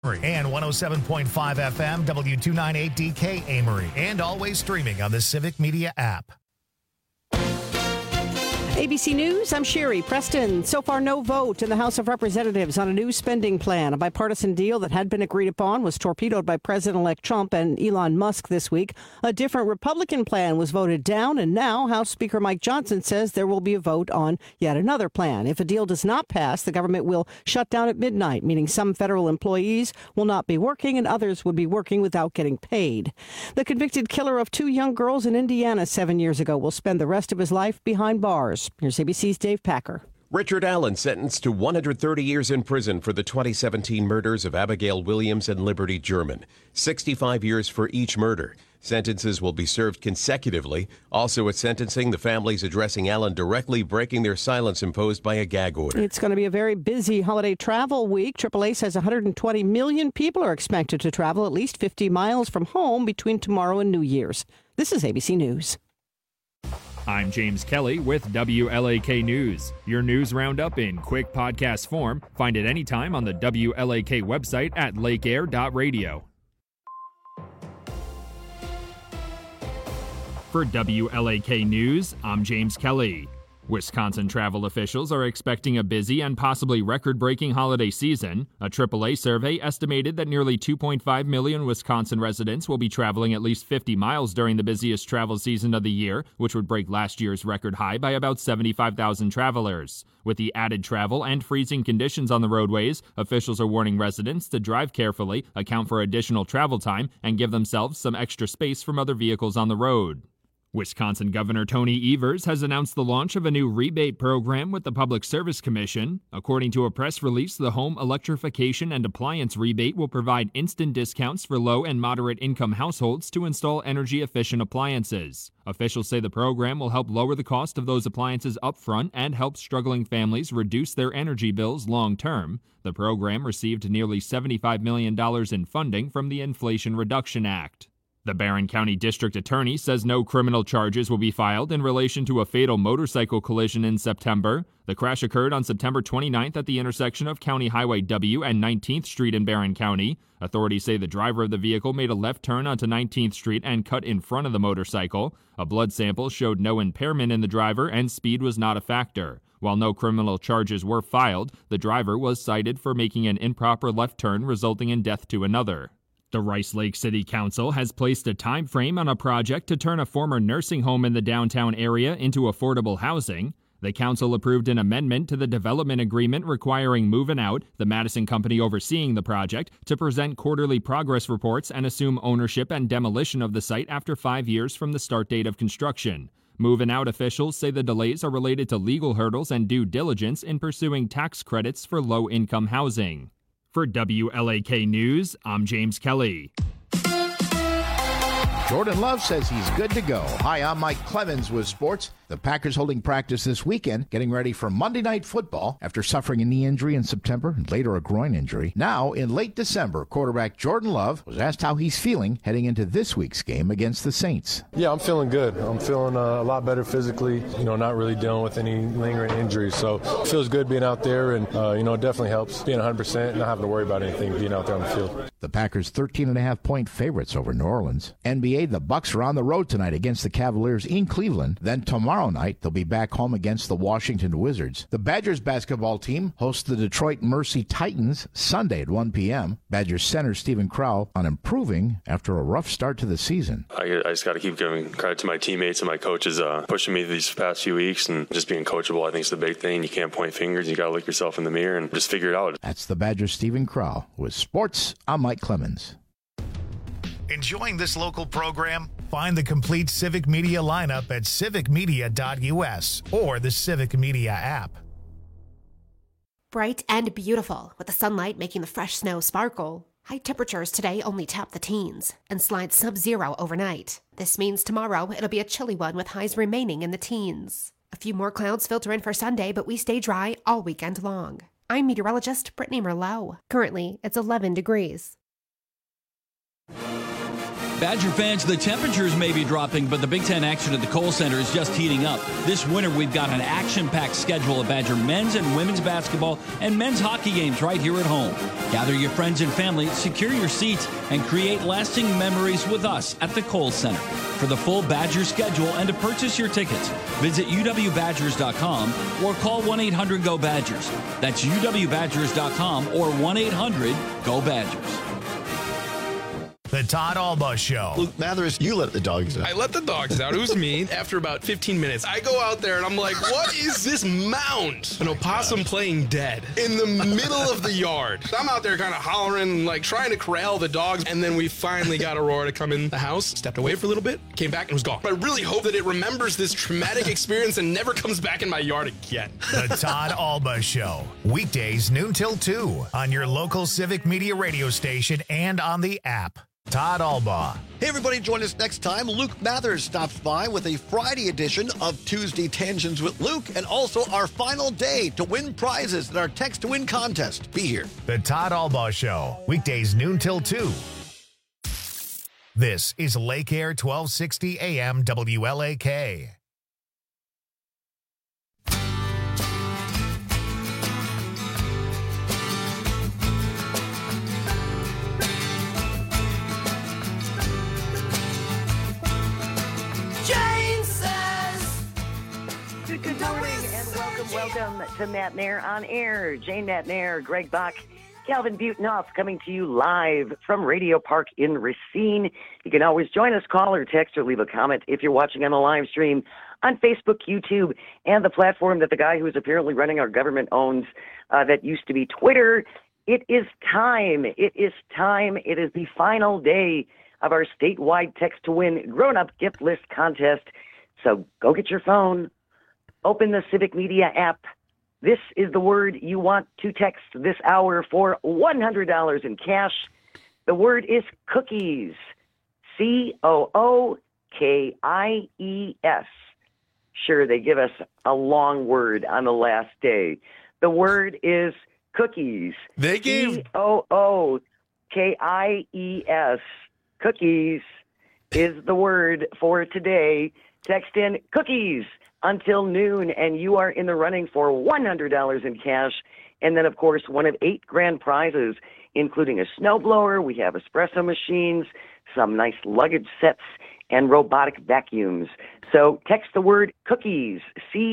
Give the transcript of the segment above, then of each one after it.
And 107.5 FM, W298DK Amory. And always streaming on the Civic Media app. ABC News, I'm Sherry Preston. So far, no vote in the House of Representatives on a new spending plan. A bipartisan deal that had been agreed upon was torpedoed by President-elect Trump and Elon Musk this week. A different Republican plan was voted down, and now House Speaker Mike Johnson says there will be a vote on yet another plan. If a deal does not pass, the government will shut down at midnight, meaning some federal employees will not be working and others would be working without getting paid. The convicted killer of 2 young girls in Indiana 7 years ago will spend the rest of his life behind bars. Here's ABC's Dave Packer. Richard Allen sentenced to 130 years in prison for the 2017 murders of Abigail Williams and Liberty German. 65 years for each murder. Sentences will be served consecutively. Also at sentencing, the families addressing Allen directly, breaking their silence imposed by a gag order. It's going to be a very busy holiday travel week. AAA says 120 million people are expected to travel at least 50 miles from home between tomorrow and New Year's. This is ABC News. I'm James Kelly with WLAK News. Your news roundup in quick podcast form. Find it anytime on the WLAK website at lakeair.radio. For WLAK News, I'm James Kelly. Wisconsin travel officials are expecting a busy and possibly record-breaking holiday season. A AAA survey estimated that nearly 2.5 million Wisconsin residents will be traveling at least 50 miles during the busiest travel season of the year, which would break last year's record high by about 75,000 travelers. With the added travel and freezing conditions on the roadways, officials are warning residents to drive carefully, account for additional travel time, and give themselves some extra space from other vehicles on the road. Wisconsin Governor Tony Evers has announced the launch of a new rebate program with the Public Service Commission. According to a press release, the home electrification and appliance rebate will provide instant discounts for low and moderate income households to install energy-efficient appliances. Officials say the program will help lower the cost of those appliances up front and help struggling families reduce their energy bills long term. The program received nearly $75 million in funding from the Inflation Reduction Act. The Barron County District Attorney says no criminal charges will be filed in relation to a fatal motorcycle collision in September. The crash occurred on September 29th at the intersection of County Highway W and 19th Street in Barron County. Authorities say the driver of the vehicle made a left turn onto 19th Street and cut in front of the motorcycle. A blood sample showed no impairment in the driver and speed was not a factor. While no criminal charges were filed, the driver was cited for making an improper left turn resulting in death to another. The Rice Lake City Council has placed a time frame on a project to turn a former nursing home in the downtown area into affordable housing. The council approved an amendment to the development agreement requiring Movin' Out, the Madison company overseeing the project, to present quarterly progress reports and assume ownership and demolition of the site after 5 years from the start date of construction. Movin' Out officials say the delays are related to legal hurdles and due diligence in pursuing tax credits for low-income housing. For WLAK News, I'm James Kelly. Jordan Love says he's good to go. Hi, I'm Mike Clemens with sports. The Packers holding practice this weekend, getting ready for Monday Night Football after suffering a knee injury in September and later a groin injury. Now, in late December, quarterback Jordan Love was asked how he's feeling heading into this week's game against the Saints. Yeah, I'm feeling good. I'm feeling a lot better physically, not really dealing with any lingering injuries. So it feels good being out there, and, it definitely helps being 100% and not having to worry about anything being out there on the field. The Packers 13.5-point favorites over New Orleans. NBA, the Bucks are on the road tonight against the Cavaliers in Cleveland. Then tomorrow night, they'll be back home against the Washington Wizards. The Badgers basketball team hosts the Detroit Mercy Titans Sunday at 1 p.m. Badgers center Stephen Crowl on improving after a rough start to the season. I just got to keep giving credit to my teammates and my coaches pushing me these past few weeks, and just being coachable, I think, is the big thing. You can't point fingers. You got to look yourself in the mirror and just figure it out. That's the Badgers' Stephen Crowl. With sports, I'm Mike Clemens. Enjoying this local program? Find the complete Civic Media lineup at civicmedia.us or the Civic Media app. Bright and beautiful, with the sunlight making the fresh snow sparkle. High temperatures today only tap the teens and slide sub-zero overnight. This means tomorrow it'll be a chilly one with highs remaining in the teens. A few more clouds filter in for Sunday, but we stay dry all weekend long. I'm meteorologist Brittany Merlot. Currently, it's 11 degrees. Badger fans, the temperatures may be dropping, but the Big Ten action at the Kohl Center is just heating up. This winter, we've got an action-packed schedule of Badger men's and women's basketball and men's hockey games right here at home. Gather your friends and family, secure your seats, and create lasting memories with us at the Kohl Center. For the full Badger schedule and to purchase your tickets, visit uwbadgers.com or call 1-800-GO-BADGERS. That's uwbadgers.com or 1-800-GO-BADGERS. The Todd Alba Show. Luke Mathers, you let the dogs out. I let the dogs out. It was me. After about 15 minutes, I go out there and I'm like, what is this mound? An opossum playing dead in the middle of the yard. I'm out there kind of hollering, like trying to corral the dogs. And then we finally got Aurora to come in the house, stepped away for a little bit, came back and was gone. I really hope that it remembers this traumatic experience and never comes back in my yard again. The Todd Alba Show. Weekdays noon till 2 on your local Civic Media radio station and on the app. Todd Alba. Hey, everybody, join us next time. Luke Mathers stops by with a Friday edition of Tuesday Tangents with Luke, and also our final day to win prizes in our Text to Win contest. Be here. The Todd Alba Show. Weekdays noon till 2. This is Lake Air 1260 AM WLAK. Good morning and welcome to Matt Nair on Air. Jane Matt Nair, Greg Bach, Calvin Butenhoff coming to you live from Radio Park in Racine. You can always join us, call or text or leave a comment if you're watching on the live stream on Facebook, YouTube, and the platform that the guy who is apparently running our government owns that used to be Twitter. It is time. It is time. It is the final day of our statewide Text to Win grown-up gift list contest. So go get your phone. Open the Civic Media app. This is the word you want to text this hour for $100 in cash. The word is cookies. COOKIES. Sure, they give us a long word on the last day. The word is cookies. They gave COOKIES. Cookies is the word for today. Text in cookies until noon, and you are in the running for $100 in cash. And then, of course, one of 8 grand prizes, including a snowblower. We have espresso machines, some nice luggage sets, and robotic vacuums. So text the word cookies,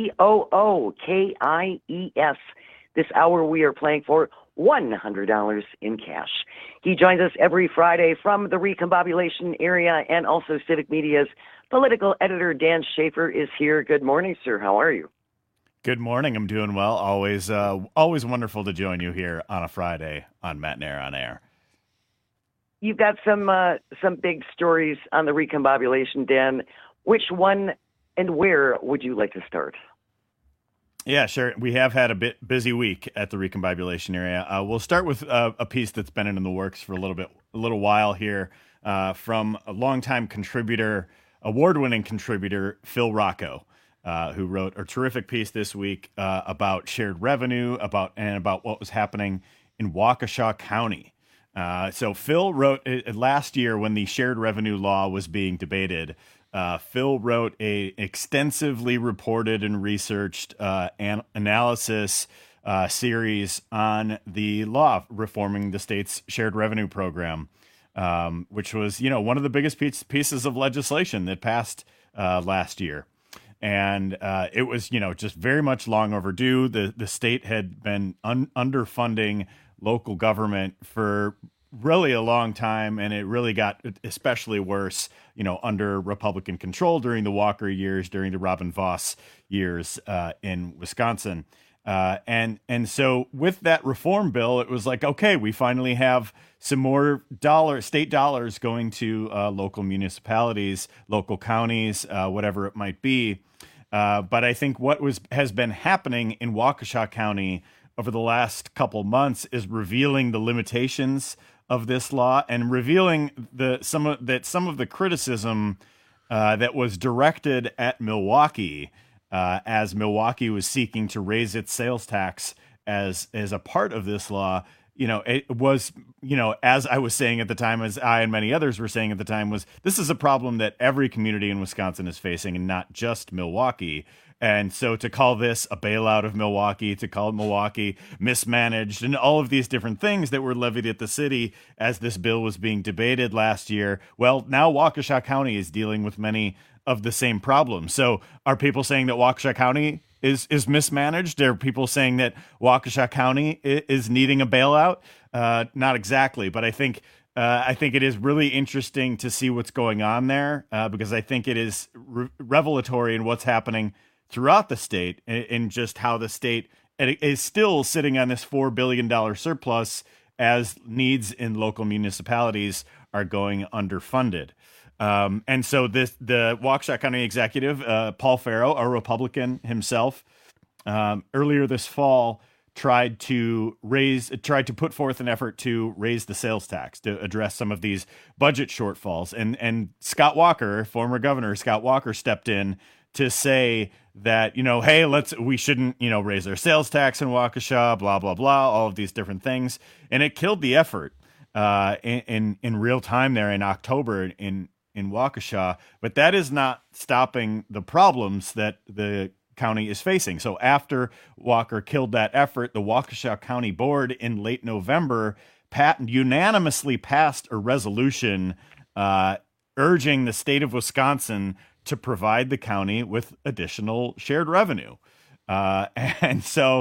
COOKIES. This hour we are playing for $100 in cash. He joins us every Friday from the recombobulation area, and also Civic Media's political editor Dan Schaefer is here. Good morning, sir. How are you? Good morning. I'm doing well. Always wonderful to join you here on a Friday on Matt Nair on Air. You've got some big stories on the recombobulation, Dan. Which one and where would you like to start? Yeah, sure. We have had a bit busy week at the recombobulation area. We'll start with a piece that's been in the works for a little while here from a longtime contributor, award-winning contributor Phil Rocco, who wrote a terrific piece this week about shared revenue, about what was happening in Waukesha County. So Phil wrote last year when the shared revenue law was being debated. Phil wrote a extensively reported and researched analysis series on the law reforming the state's shared revenue program, which was, one of the biggest pieces of legislation that passed last year. And it was, just very much long overdue. The state had been underfunding local government for really a long time, and it really got especially worse, under Republican control during the Walker years, during the Robin Vos years in Wisconsin. And so with that reform bill, it was like, okay, we finally have some more state dollars going to local municipalities, local counties, whatever it might be. But I think what has been happening in Waukesha County over the last couple months is revealing the limitations of this law and revealing some of the criticism that was directed at Milwaukee as Milwaukee was seeking to raise its sales tax as a part of this law. it was, as I was saying at the time, as I and many others were saying at the time, was this is a problem that every community in Wisconsin is facing, and not just Milwaukee. And so to call this a bailout of Milwaukee, to call Milwaukee mismanaged, and all of these different things that were levied at the city as this bill was being debated last year, well, now Waukesha County is dealing with many of the same problems. So are people saying that Waukesha County is mismanaged? Are people saying that Waukesha County is needing a bailout? Not exactly, but I think it is really interesting to see what's going on there, because I think it is revelatory in what's happening throughout the state, and just how the state is still sitting on this $4 billion surplus as needs in local municipalities are going underfunded. And so the Waukesha County executive, Paul Farrow, a Republican himself, earlier this fall tried to put forth an effort to raise the sales tax to address some of these budget shortfalls. And Scott Walker, former governor Scott Walker, stepped in to say that, hey, we shouldn't, raise our sales tax in Waukesha, blah, blah, blah, all of these different things. And it killed the effort in real time there in October in Waukesha. But that is not stopping the problems that the county is facing. So after Walker killed that effort, the Waukesha County Board in late November unanimously passed a resolution urging the state of Wisconsin to provide the county with additional shared revenue. And so,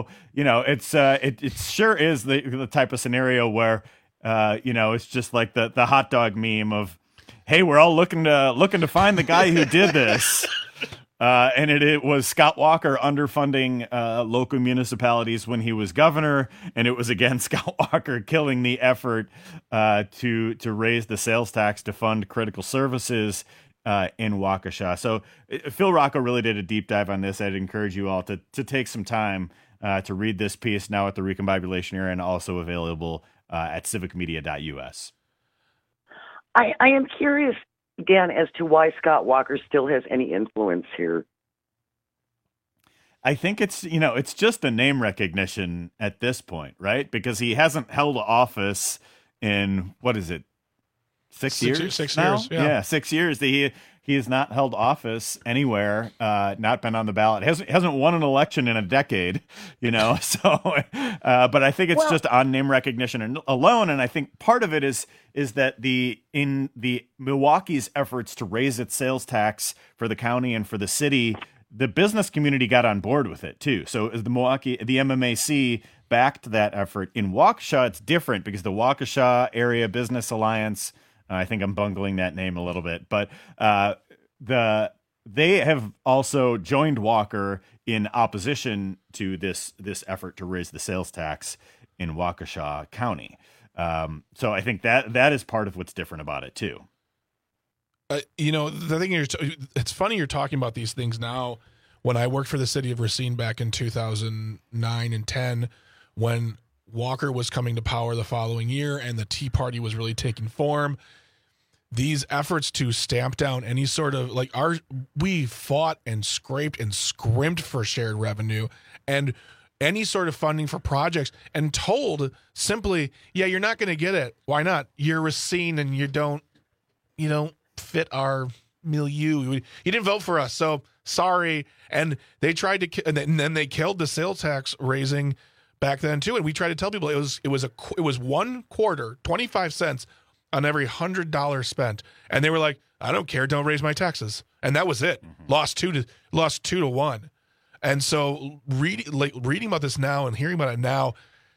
it sure is the type of scenario where, it's just like the hot dog meme of, hey, we're all looking to find the guy who did this. And it was Scott Walker underfunding local municipalities when he was governor, and it was again Scott Walker killing the effort to raise the sales tax to fund critical services in Waukesha. So Phil Rocco really did a deep dive on this. I'd encourage you all to take some time to read this piece now at the Recombobulation Era, and also available at civicmedia.us. I am curious, Dan, as to why Scott Walker still has any influence here. I think it's just the name recognition at this point, right? Because he hasn't held office in, what is it, 6 years? 6 now? years, yeah. 6 years. He has not held office anywhere, not been on the ballot. Hasn't won an election in a decade, So, but I think it's just on name recognition alone. And I think part of it is that in the Milwaukee's efforts to raise its sales tax for the county and for the city, the business community got on board with it too. So as the MMAC backed that effort. In Waukesha, it's different because the Waukesha Area Business Alliance, I think I'm bungling that name a little bit, but they have also joined Walker in opposition to this effort to raise the sales tax in Waukesha County. So I think that is part of what's different about it too. The thing it's funny you're talking about these things now. When I worked for the city of Racine back in 2009 and 10, when Walker was coming to power the following year and the Tea Party was really taking form, these efforts to stamp down any sort of we fought and scraped and scrimped for shared revenue and any sort of funding for projects, and told simply, yeah, you're not going to get it. Why not? You're Racine and you don't fit our milieu. You didn't vote for us, so sorry. And they tried to, and then they killed the sales tax raising back then too. And we tried to tell people it was 1 quarter, 25 cents on every $100 spent, and they were like, I don't care, don't raise my taxes, and that was it. Lost 2-1. And so reading about this now and hearing about it now,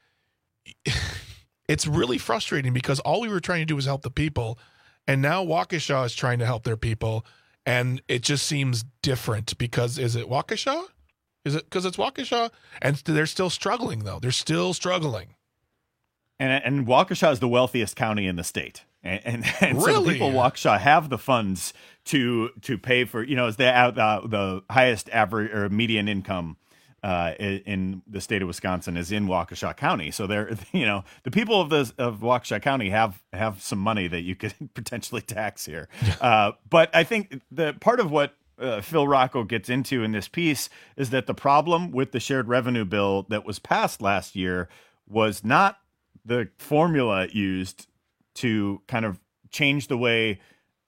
it's really frustrating because all we were trying to do was help the people. And now Waukesha is trying to help their people, and it just seems different because is it Waukesha? Is it because it's Waukesha? And they're still struggling, though. They're still struggling. And Waukesha is the wealthiest county in the state. And really? So the people of Waukesha have the funds to pay for, as the highest average or median income in the state of Wisconsin is in Waukesha County. So they're, the people of Waukesha County have some money that you could potentially tax here. But I think the part of what Phil Rocco gets into in this piece is that the problem with the shared revenue bill that was passed last year was not the formula used to kind of change the way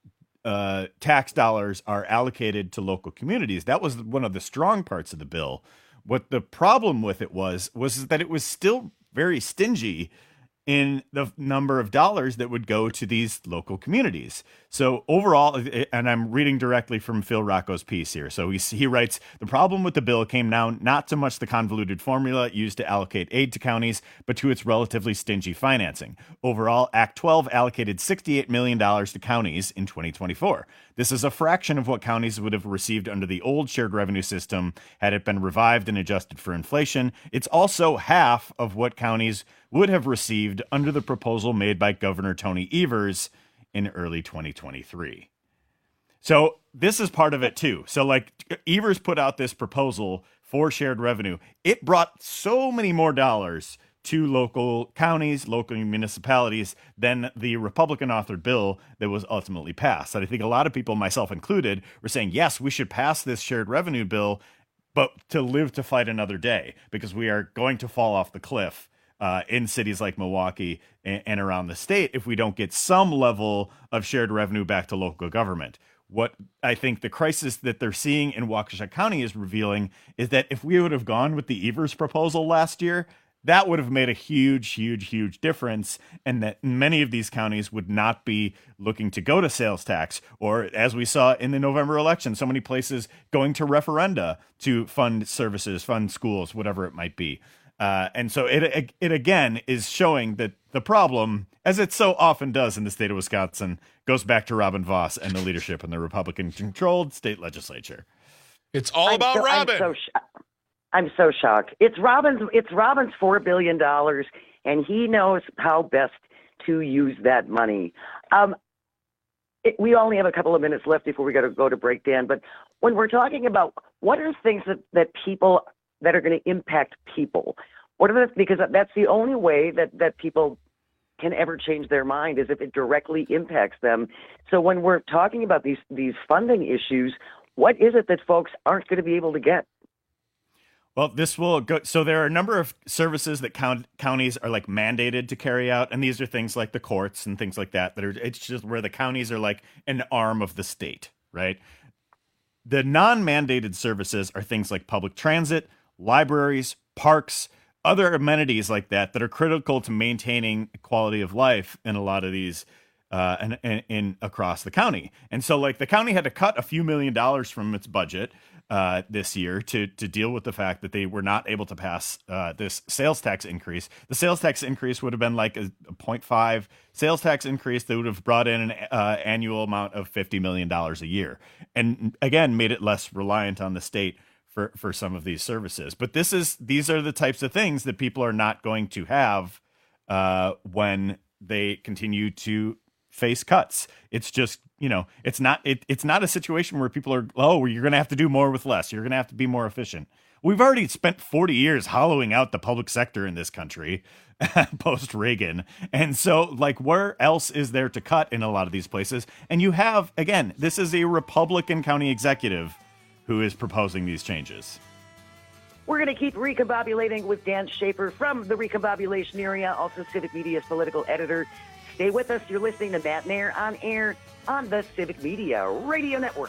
tax dollars are allocated to local communities. That was one of the strong parts of the bill. What the problem with it was that it was still very stingy in the number of dollars that would go to these local communities. So overall, and I'm reading directly from Phil Rocco's piece here. So he writes, the problem with the bill came down not so much the convoluted formula used to allocate aid to counties, but to its relatively stingy financing. Overall, Act 12 allocated $68 million to counties in 2024. This is a fraction of what counties would have received under the old shared revenue system had it been revived and adjusted for inflation. It's also half of what counties would have received under the proposal made by Governor Tony Evers in early 2023. So this is part of it too. So like Evers put out this proposal for shared revenue. It brought so many more dollars to local counties, local municipalities than the Republican authored bill that was ultimately passed. And I think a lot of people, myself included, were saying, yes, we should pass this shared revenue bill, but to live to fight another day, because we are going to fall off the cliff in cities like Milwaukee and around the state if we don't get some level of shared revenue back to local government. What I think the crisis that they're seeing in Waukesha County is revealing is that if we would have gone with the Evers proposal last year, that would have made a huge, huge, huge difference, and that many of these counties would not be looking to go to sales tax, or as we saw in the November election, so many places going to referenda to fund services, fund schools, whatever it might be. And so it again is showing that the problem, as it so often does in the state of Wisconsin, goes back to Robin Vos and the leadership in the Republican-controlled state legislature. It's all about Robin. I'm so shocked. It's Robin's $4 billion, and he knows how best to use that money. We only have a couple of minutes left before we got to go to break, Dan. But when we're talking about what are things that people that are going to impact people, because that's the only way that people can ever change their mind is if it directly impacts them. So when we're talking about these funding issues, what is it that folks aren't going to be able to get? Well, this will go. So there are a number of services that counties are like mandated to carry out. And these are things like the courts and things like that, it's just where the counties are like an arm of the state, right? The non-mandated services are things like public transit, libraries, parks, other amenities like that are critical to maintaining quality of life in a lot of these in across the county. And so like the county had to cut a few $1 million from its budget this year to deal with the fact that they were not able to pass this sales tax increase. The sales tax increase would have been like a 0.5 sales tax increase that would have brought in an annual amount of $50 million a year. And again, made it less reliant on the state for some of these services. But these are the types of things that people are not going to have when they continue to face cuts. It's just, it's not a situation where people are, you're going to have to do more with less. You're going to have to be more efficient. We've already spent 40 years hollowing out the public sector in this country post Reagan. And so like where else is there to cut in a lot of these places? And you have, again, this is a Republican county executive who is proposing these changes. We're going to keep recombobulating with Dan Schaefer from the Recombobulation Area, also Civic Media's political editor. Stay with us. You're listening to Matt Nair on air on the Civic Media Radio Network.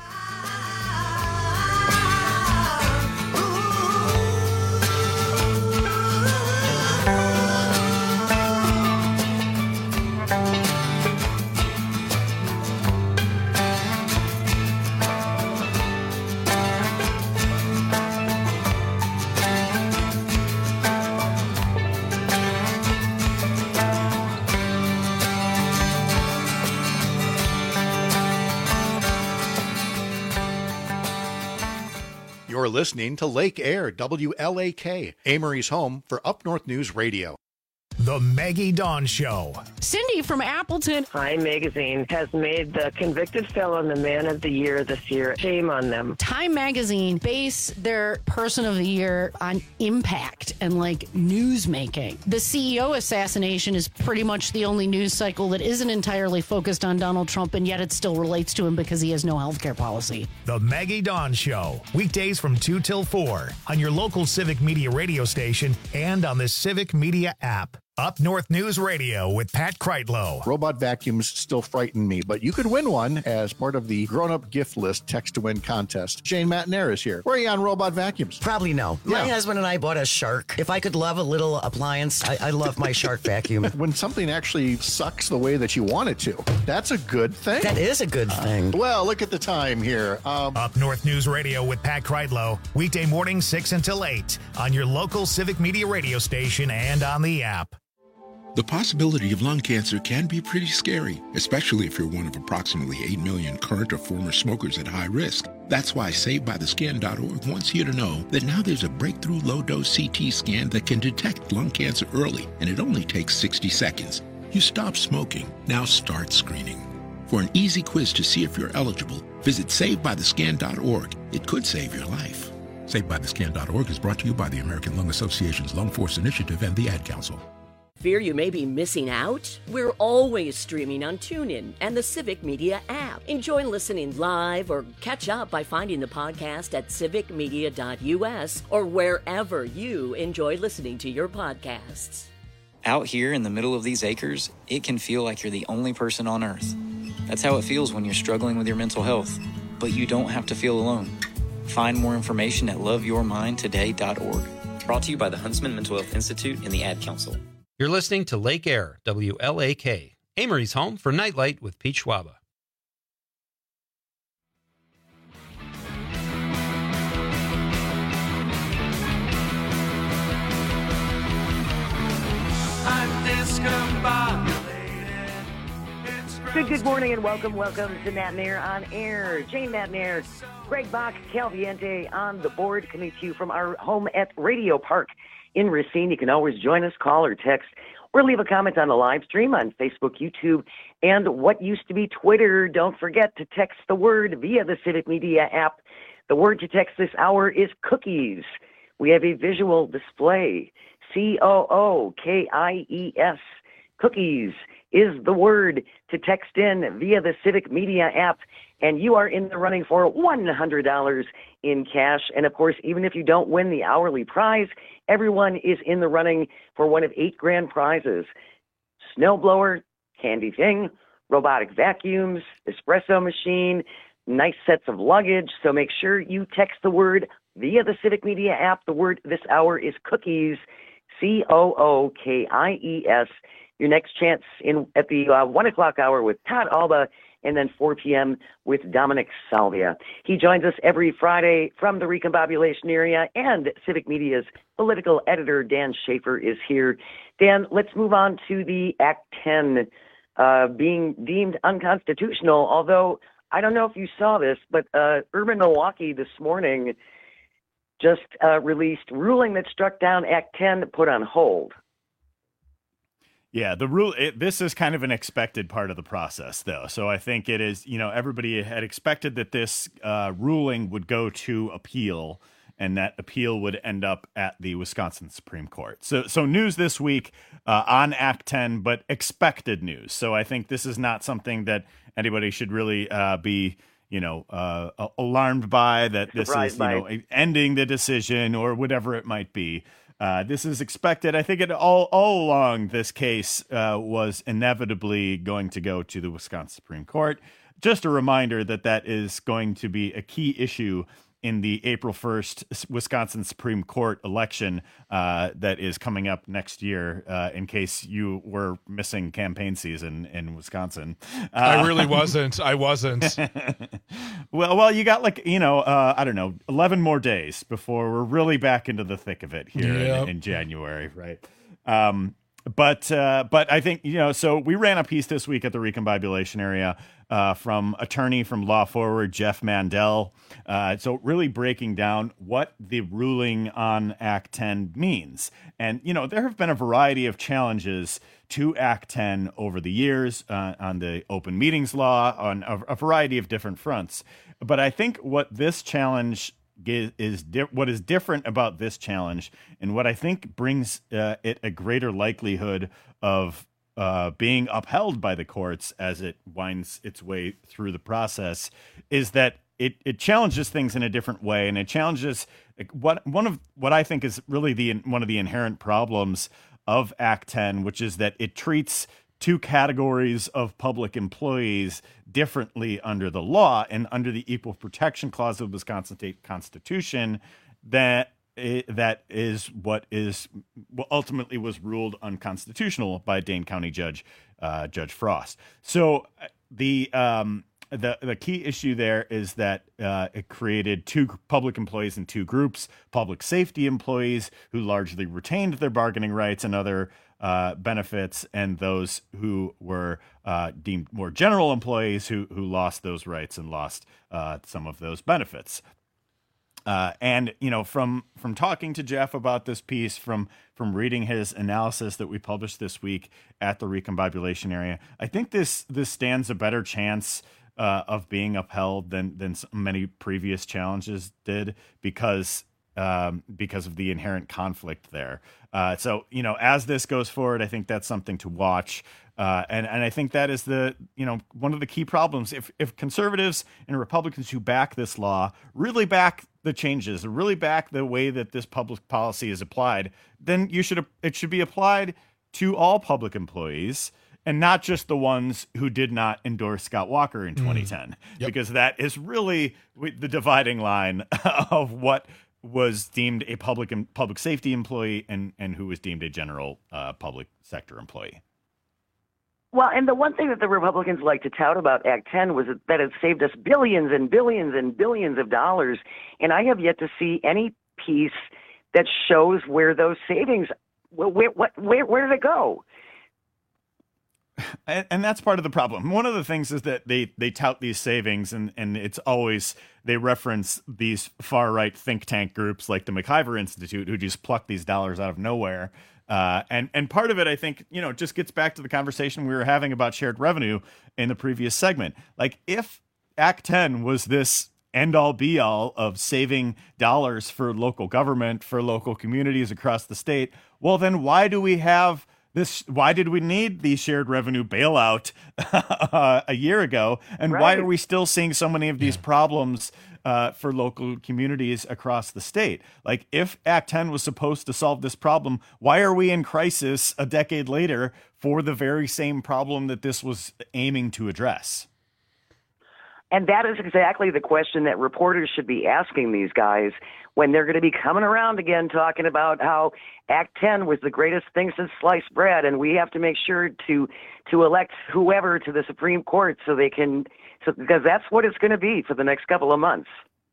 You're listening to Lake Air, WLAK, Amory's home for Up North News Radio. The Maggie Dawn Show. Cindy from Appleton. Time Magazine has made the convicted felon the man of the year this year. Shame on them. Time Magazine base their person of the year on impact and like news making. The CEO assassination is pretty much the only news cycle that isn't entirely focused on Donald Trump, and yet it still relates to him because he has no healthcare policy. The Maggie Dawn Show. Weekdays from 2 till 4 on your local Civic Media radio station and on the Civic Media app. Up North News Radio with Pat Kreitlow. Robot vacuums still frighten me, but you could win one as part of the grown-up gift list text to win contest. Jane Matnair is here. Where are you on robot vacuums? Probably no. My husband and I bought a Shark. If I could love a little appliance, I love my Shark vacuum. When something actually sucks the way that you want it to, that's a good thing. That is a good thing. Well, look at the time here. Up North News Radio with Pat Kreitlow. Weekday mornings 6 until 8 on your local Civic Media radio station and on the app. The possibility of lung cancer can be pretty scary, especially if you're one of approximately 8 million current or former smokers at high risk. That's why SaveByTheScan.org wants you to know that now there's a breakthrough low-dose CT scan that can detect lung cancer early, and it only takes 60 seconds. You stop smoking, now start screening. For an easy quiz to see if you're eligible, visit SaveByTheScan.org. It could save your life. SaveByTheScan.org is brought to you by the American Lung Association's Lung Force Initiative and the Ad Council. Fear you may be missing out? We're always streaming on TuneIn and the Civic Media app. Enjoy listening live or catch up by finding the podcast at civicmedia.us or wherever you enjoy listening to your podcasts. Out here in the middle of these acres, it can feel like you're the only person on Earth. That's how it feels when you're struggling with your mental health. But you don't have to feel alone. Find more information at loveyourmindtoday.org. Brought to you by the Huntsman Mental Health Institute and the Ad Council. You're listening to Lake Air, WLAK, Amory's home for Nightlight with Pete Schwaba. Good morning and welcome to Matt Nair on Air. Jane Matt Nair, Greg Bach, Calviente on the board, coming to you from our home at Radio Park in Racine. You can always join us, call or text, or leave a comment on the live stream on Facebook, YouTube, and what used to be Twitter. Don't forget to text the word via the Civic Media app. The word to text this hour is cookies. We have a visual display. COOKIES. Cookies is the word to text in via the Civic Media app, and you are in the running for $100 in cash. And of course, even if you don't win the hourly prize, everyone is in the running for one of 8 grand prizes: snowblower, handy thing, robotic vacuums, espresso machine, nice sets of luggage. So make sure you text the word via the Civic Media app. The word this hour is cookies, COOKIES. Your next chance at the 1 o'clock hour with Todd Alba, and then 4 p.m. with Dominic Salvia. He joins us every Friday from the Recombobulation area, and Civic Media's political editor, Dan Schaefer, is here. Dan, let's move on to the Act 10 being deemed unconstitutional, although I don't know if you saw this, but Urban Milwaukee this morning just released ruling that struck down Act 10 put on hold. Yeah, the rule. This is kind of an expected part of the process, though. So I think it is. Everybody had expected that this ruling would go to appeal, and that appeal would end up at the Wisconsin Supreme Court. So news this week on Act 10, but expected news. So I think this is not something that anybody should really be alarmed by. That this is ending the decision or whatever it might be. This is expected. I think all along this case was inevitably going to go to the Wisconsin Supreme Court. Just a reminder that is going to be a key issue in the April 1st Wisconsin Supreme Court election that is coming up next year, in case you were missing campaign season in Wisconsin. I really wasn't. I wasn't. Well, you got 11 more days before we're really back into the thick of it here in January, right? But I think, so we ran a piece this week at the Recombobulation area from attorney from Law Forward, Jeff Mandel. So really breaking down what the ruling on Act 10 means. And, there have been a variety of challenges to Act 10 over the years on the open meetings law, on a variety of different fronts. But I think what this challenge what is different about this challenge, and what I think brings it a greater likelihood of being upheld by the courts as it winds its way through the process, is that it challenges things in a different way, and it challenges what I think is really one of the inherent problems of Act 10, which is that it treats two categories of public employees differently under the law, and under the Equal Protection Clause of the Wisconsin State Constitution, that is what ultimately was ruled unconstitutional by Dane County Judge Frost. So the key issue there is that it created two public employees in two groups: public safety employees who largely retained their bargaining rights and other benefits, and those who were deemed more general employees who lost those rights and lost some of those benefits. And from talking to Jeff about this piece, from reading his analysis that we published this week at the Recombobulation Area, I think this stands a better chance of being upheld than many previous challenges did, because of the inherent conflict there. So as this goes forward, I think that's something to watch. And I think that is one of the key problems. If conservatives and Republicans who back this law really back the changes, really back the way that this public policy is applied, then it should be applied to all public employees, and not just the ones who did not endorse Scott Walker in 2010, because that is really the dividing line of what was deemed a public safety employee and who was deemed a general public sector employee. Well, and the one thing that the Republicans like to tout about Act 10 was that it saved us billions and billions and billions of dollars, and I have yet to see any piece that shows where those savings, where did it go? And that's part of the problem. One of the things is that they tout these savings, and it's always, they reference these far-right think tank groups like the McIver Institute, who just pluck these dollars out of nowhere. And part of it, I think, just gets back to the conversation we were having about shared revenue in the previous segment. Like, if Act 10 was this end-all be-all of saving dollars for local government, for local communities across the state, well, then why do we have this? Why did we need the shared revenue bailout a year ago? And why are we still seeing so many of these problems for local communities across the state? Like, if Act 10 was supposed to solve this problem, why are we in crisis a decade later for the very same problem that this was aiming to address? And that is exactly the question that reporters should be asking these guys when they're going to be coming around again talking about how Act 10 was the greatest thing since sliced bread, and we have to make sure to elect whoever to the Supreme Court because that's what it's going to be for the next couple of months.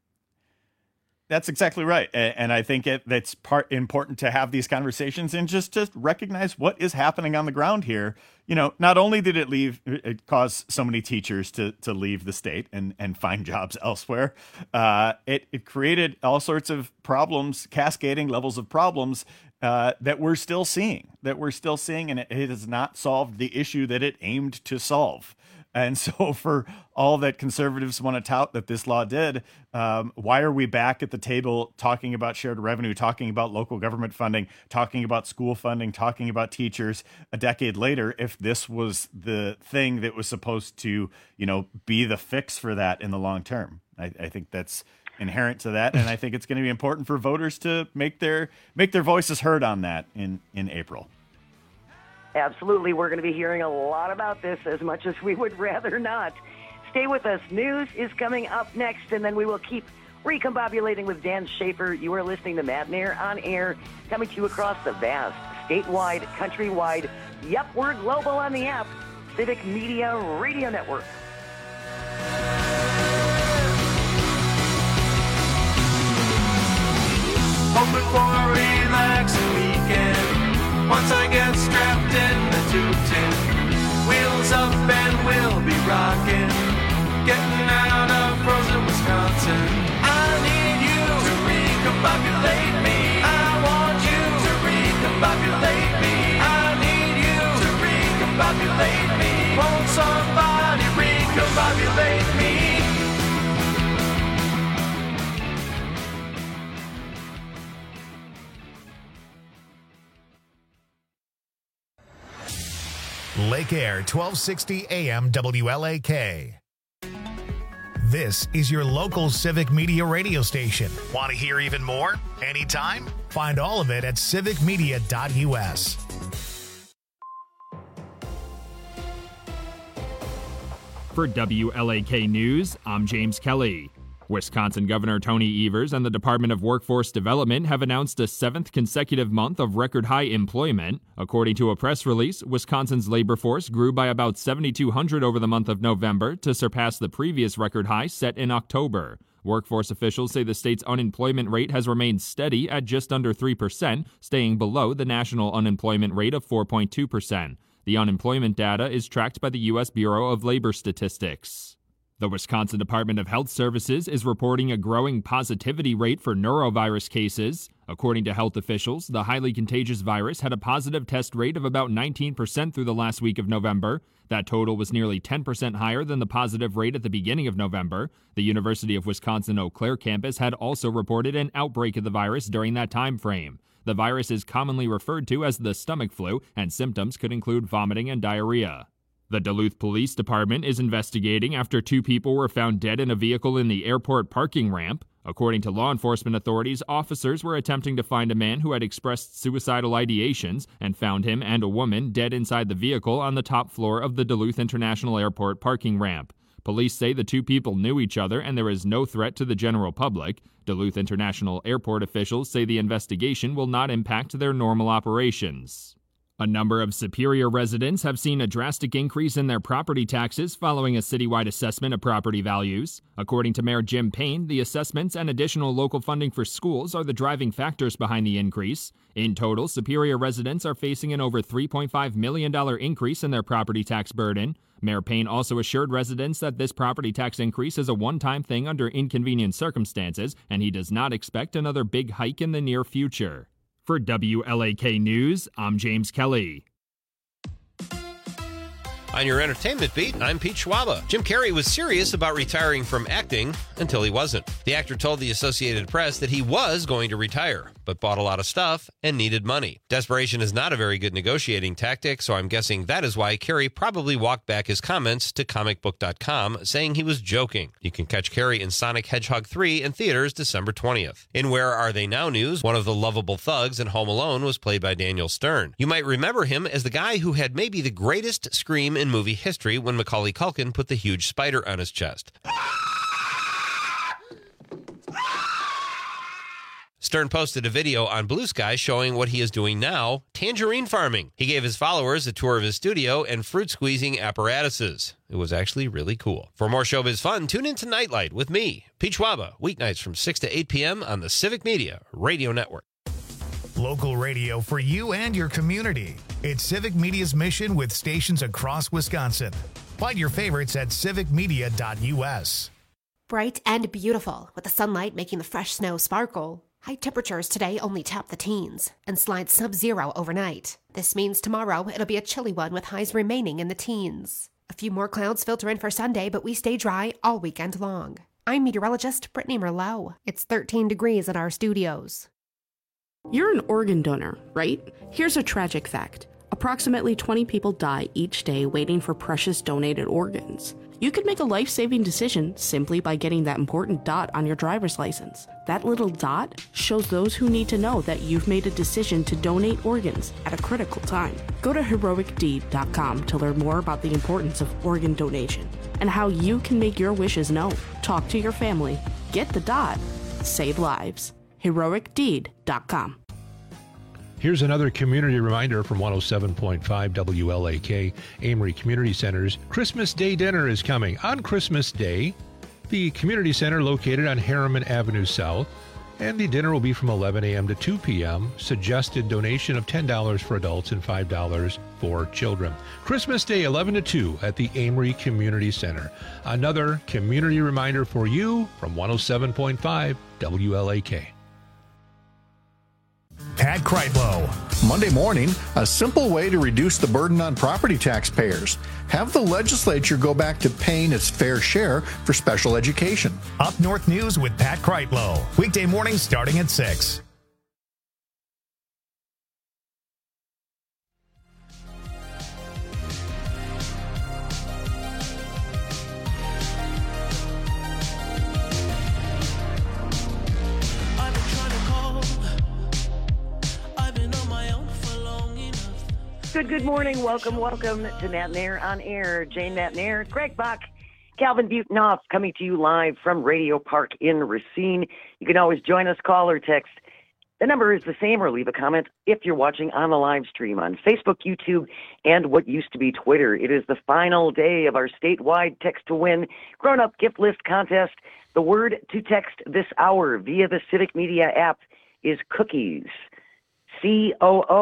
That's exactly right. And I think that's important to have these conversations and just to recognize what is happening on the ground here. Not only did it cause so many teachers to leave the state and find jobs elsewhere, it created all sorts of problems, cascading levels of problems that we're still seeing, and it has not solved the issue that it aimed to solve. And so for all that conservatives want to tout that this law did, why are we back at the table talking about shared revenue, talking about local government funding, talking about school funding, talking about teachers a decade later, if this was the thing that was supposed to, be the fix for that in the long term? I think that's inherent to that. And I think it's going to be important for voters to make their voices heard on that in April. Absolutely. We're going to be hearing a lot about this, as much as we would rather not. Stay with us. News is coming up next, and then we will keep recombobulating with Dan Schaefer. You are listening to Matt Nair on Air, coming to you across the vast, statewide, countrywide, yep, we're global on the app, Civic Media Radio Network. Hoping for a relaxing weekend. Once I get strapped in the 210, wheels up and we'll be rocking, getting out of frozen Wisconsin. I need you to recombobulate me. I want you to recombobulate me. I need you to recombobulate me. Won't somebody recombobulate me? Lake Air, 1260 AM WLAK. This is your local Civic Media radio station. Want to hear even more? Anytime? Find all of it at civicmedia.us. For WLAK News, I'm James Kelly. Wisconsin Governor Tony Evers and the Department of Workforce Development have announced a 7th consecutive month of record-high employment. According to a press release, Wisconsin's labor force grew by about 7,200 over the month of November to surpass the previous record high set in October. Workforce officials say the state's unemployment rate has remained steady at just under 3%, staying below the national unemployment rate of 4.2%. The unemployment data is tracked by the U.S. Bureau of Labor Statistics. The Wisconsin Department of Health Services is reporting a growing positivity rate for norovirus cases. According to health officials, the highly contagious virus had a positive test rate of about 19% through the last week of November. That total was nearly 10% higher than the positive rate at the beginning of November. The University of Wisconsin-Eau Claire campus had also reported an outbreak of the virus during that time frame. The virus is commonly referred to as the stomach flu, and symptoms could include vomiting and diarrhea. The Duluth Police Department is investigating after 2 people were found dead in a vehicle in the airport parking ramp. According to law enforcement authorities, officers were attempting to find a man who had expressed suicidal ideations and found him and a woman dead inside the vehicle on the top floor of the Duluth International Airport parking ramp. Police say the 2 people knew each other and there is no threat to the general public. Duluth International Airport officials say the investigation will not impact their normal operations. A number of Superior residents have seen a drastic increase in their property taxes following a citywide assessment of property values. According to Mayor Jim Payne, the assessments and additional local funding for schools are the driving factors behind the increase. In total, Superior residents are facing an over $3.5 million increase in their property tax burden. Mayor Payne also assured residents that this property tax increase is a one-time thing under inconvenient circumstances, and he does not expect another big hike in the near future. For WLAK News, I'm James Kelly. On your entertainment beat, I'm Pete Schwaba. Jim Carrey was serious about retiring from acting until he wasn't. The actor told the Associated Press that he was going to retire, but bought a lot of stuff and needed money. Desperation is not a very good negotiating tactic, so I'm guessing that is why Carrey probably walked back his comments to comicbook.com, saying he was joking. You can catch Carrey in Sonic Hedgehog 3 in theaters December 20th. In Where Are They Now news, one of the lovable thugs in Home Alone was played by Daniel Stern. You might remember him as the guy who had maybe the greatest scream in movie history when Macaulay Culkin put the huge spider on his chest. Stern posted a video on Blue Sky showing what he is doing now, tangerine farming. He gave his followers a tour of his studio and fruit squeezing apparatuses. It was actually really cool. For more showbiz fun, tune in to Nightlight with me, Pete Schwaba, weeknights from 6 to 8 p.m. on the Civic Media Radio Network. Local radio for you and your community. It's Civic Media's mission with stations across Wisconsin. Find your favorites at civicmedia.us. Bright and beautiful, with the sunlight making the fresh snow sparkle. High temperatures today only tap the teens and slide sub-zero overnight. This means tomorrow it'll be a chilly one with highs remaining in the teens. A few more clouds filter in for Sunday, but we stay dry all weekend long. I'm meteorologist Brittany Merlot. It's 13 degrees at our studios. You're an organ donor, right? Here's a tragic fact. Approximately 20 people die each day waiting for precious donated organs. You could make a life-saving decision simply by getting that important dot on your driver's license. That little dot shows those who need to know that you've made a decision to donate organs at a critical time. Go to heroicdeed.com to learn more about the importance of organ donation and how you can make your wishes known. Talk to your family. Get the dot. Save lives. heroicdeed.com. Here's another community reminder from 107.5 WLAK, Amory Community Center's Christmas Day dinner is coming. On Christmas Day, the community center located on Harriman Avenue South, and the dinner will be from 11 a.m. to 2 p.m. Suggested donation of $10 for adults and $5 for children. Christmas Day, 11 to 2 at the Amory Community Center. Another community reminder for you from 107.5 WLAK. Pat Kreitlow. Monday morning, a simple way to reduce the burden on property taxpayers. Have the legislature go back to paying its fair share for special education. Up North News with Pat Kreitlow. Weekday mornings starting at 6. Good morning. Welcome to Matt and Air on Air. Jane, Matt and Air, Greg Bach, Calvin Butonoff coming to you live from Radio Park in Racine. You can always join us, call or text. The number is the same, or leave a comment if you're watching on the live stream on Facebook, YouTube, and what used to be Twitter. It is the final day of our statewide Text to Win grown-up gift list contest. The word to text this hour via the Civic Media app is cookies. COOKIES.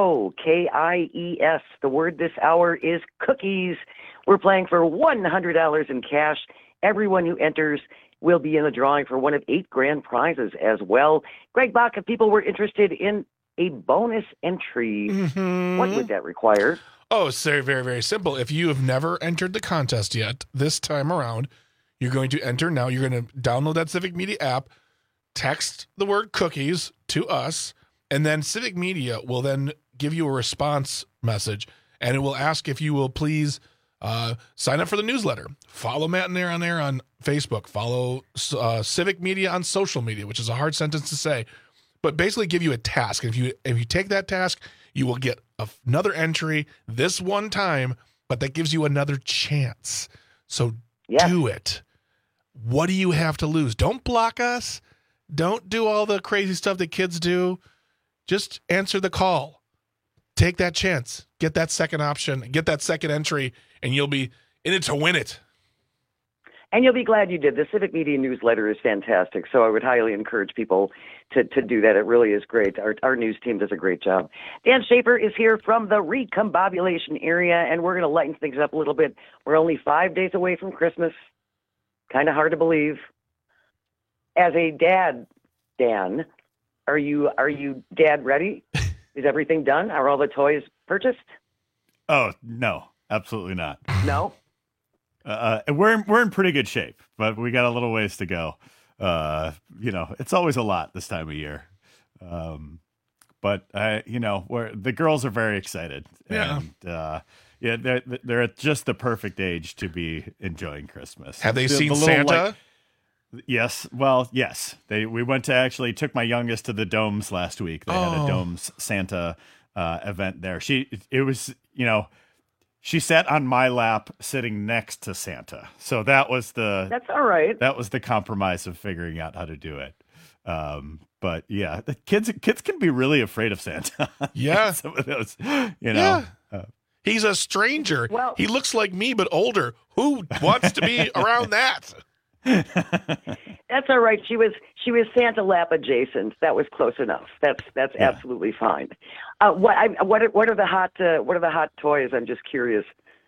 The word this hour is cookies. We're playing for $100 in cash. Everyone who enters will be in the drawing for one of 8 grand prizes as well. Greg Bach, if people were interested in a bonus entry, what would that require? Oh, it's very, very, very simple. If you have never entered the contest yet, this time around, you're going to enter now. You're going to download that Civic Media app, text the word cookies to us, and then Civic Media will then give you a response message, and it will ask if you will please sign up for the newsletter. Follow Matt and Air on Air on Facebook. Follow Civic Media on social media, which is a hard sentence to say, but basically give you a task. If you take that task, you will get another entry this one time, but that gives you another chance. So do it. What do you have to lose? Don't block us. Don't do all the crazy stuff that kids do. Just answer the call. Take that chance. Get that second option. Get that second entry, and you'll be in it to win it. And you'll be glad you did. The Civic Media newsletter is fantastic, so I would highly encourage people to do that. It really is great. Our news team does a great job. Dan Schaefer is here from the recombobulation area, and we're going to lighten things up a little bit. We're only 5 days away from Christmas. Kind of hard to believe. As a dad, Dan, are you dad ready? Is everything done? Are all the toys purchased? Oh, no, absolutely not. No? We're in pretty good shape, but we got a little ways to go. It's always a lot this time of year. But the girls are very excited. Yeah. And they're at just the perfect age to be enjoying Christmas. Have they seen Santa? Yes. Well, yes. We took my youngest to the Domes last week. They had a Domes Santa event there. She sat on my lap sitting next to Santa. So that's all right. That was the compromise of figuring out how to do it. But yeah, the kids can be really afraid of Santa. Yeah. Some of those, he's a stranger. Well, he looks like me, but older. Who wants to be around that? That's all right. She was Santa lap adjacent. That was close enough. That's absolutely fine. What are the hot toys? I'm just curious.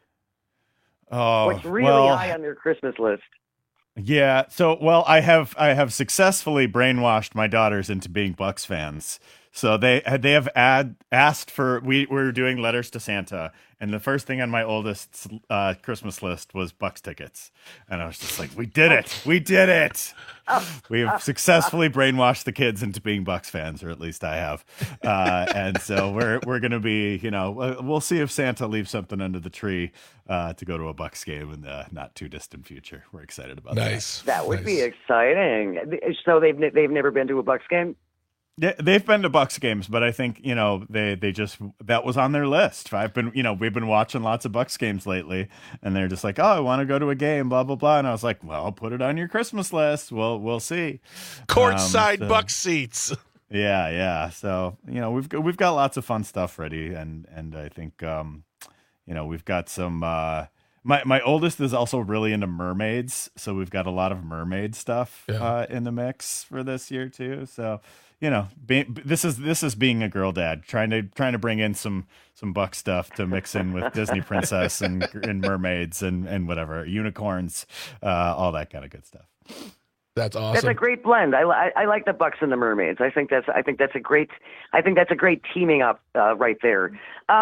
Oh, what's really high on your Christmas list? Yeah. So, I have successfully brainwashed my daughters into being Bucks fans. So they have asked for. We were doing letters to Santa, and the first thing on my oldest's Christmas list was Bucks tickets, and I was just like, "We did it! We did it! We have successfully brainwashed the kids into being Bucks fans, or at least I have." And so we're going to be, we'll see if Santa leaves something under the tree to go to a Bucks game in the not too distant future. We're excited about that. Nice. That would be exciting. So they've never been to a Bucks game. Yeah, they've been to Bucks games, but I think they just that was on their list. We've been watching lots of Bucks games lately, and they're just like, "Oh, I want to go to a game," blah blah blah. And I was like, "Well, put it on your Christmas list. We'll see." Courtside Bucks seats. Yeah. So we've got lots of fun stuff ready, and I think we've got some. My oldest is also really into mermaids, so we've got a lot of mermaid stuff in the mix for this year too. So. This is being a girl dad, trying to bring in some Buck stuff to mix in with Disney princess and mermaids and whatever, unicorns, all that kind of good stuff. That's awesome. That's a great blend. I like the Bucks and the mermaids. I think that's a great teaming up right there.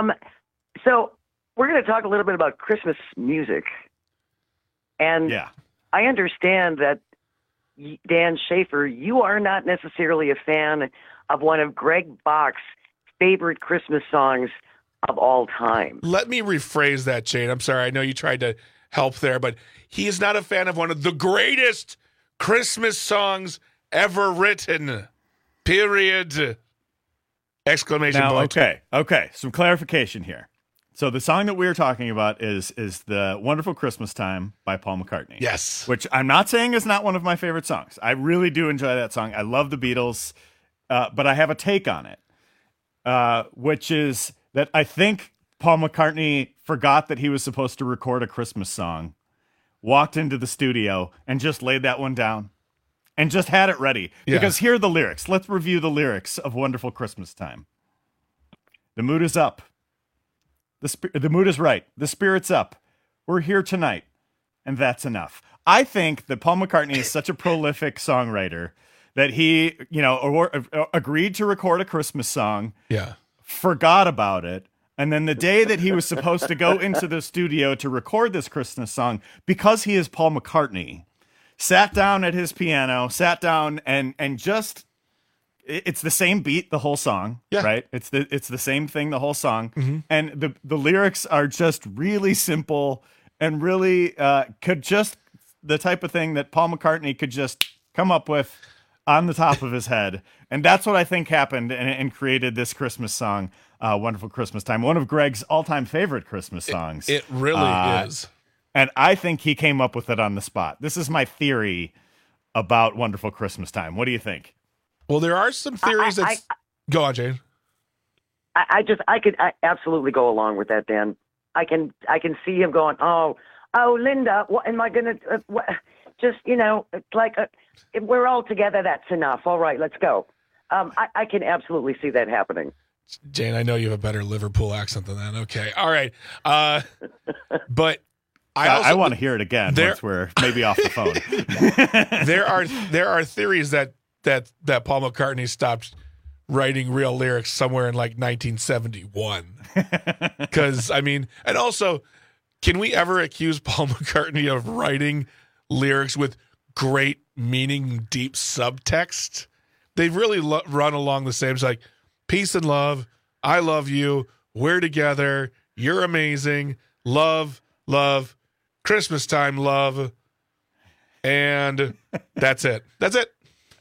So we're going to talk a little bit about Christmas music, and I understand that. Dan Schaefer, you are not necessarily a fan of one of Greg Bach's favorite Christmas songs of all time. Let me rephrase that, Shane. I'm sorry. I know you tried to help there, but he is not a fan of one of the greatest Christmas songs ever written. Period. Exclamation point. Okay. Some clarification here. So the song that we're talking about is the Wonderful Christmas Time by Paul McCartney. Yes. Which I'm not saying is not one of my favorite songs. I really do enjoy that song. I love the Beatles, but I have a take on it, which is that I think Paul McCartney forgot that he was supposed to record a Christmas song, walked into the studio, and just laid that one down and just had it ready. Yeah. Because here are the lyrics. Let's review the lyrics of Wonderful Christmas Time. The mood is up. The mood is right. The spirit's up. We're here tonight. And that's enough. I think that Paul McCartney is such a prolific songwriter that he, agreed to record a Christmas song. Yeah. Forgot about it. And then the day that he was supposed to go into the studio to record this Christmas song, because he is Paul McCartney, sat down at his piano, and just, it's the same beat the whole song, right? It's the same thing the whole song. Mm-hmm. And the lyrics are just really simple and really the type of thing that Paul McCartney could just come up with on the top of his head. And that's what I think happened and created this Christmas song, Wonderful Christmas Time, one of Greg's all-time favorite Christmas songs. It really is. And I think he came up with it on the spot. This is my theory about Wonderful Christmas Time. What do you think? Well, there are some theories go on, Jane. I could absolutely go along with that, Dan. I can see him going, oh, Linda, what am I going to, just, it's like, if we're all together, that's enough. All right, let's go. I can absolutely see that happening. Jane, I know you have a better Liverpool accent than that. Okay. All right. But I want to hear it again once we're maybe off the phone. there are theories that Paul McCartney stopped writing real lyrics somewhere in like 1971. Because, and also, can we ever accuse Paul McCartney of writing lyrics with great meaning, deep subtext? They really run along the same. It's like, peace and love, I love you, we're together, you're amazing, love, love, Christmas time, love, and that's it. That's it.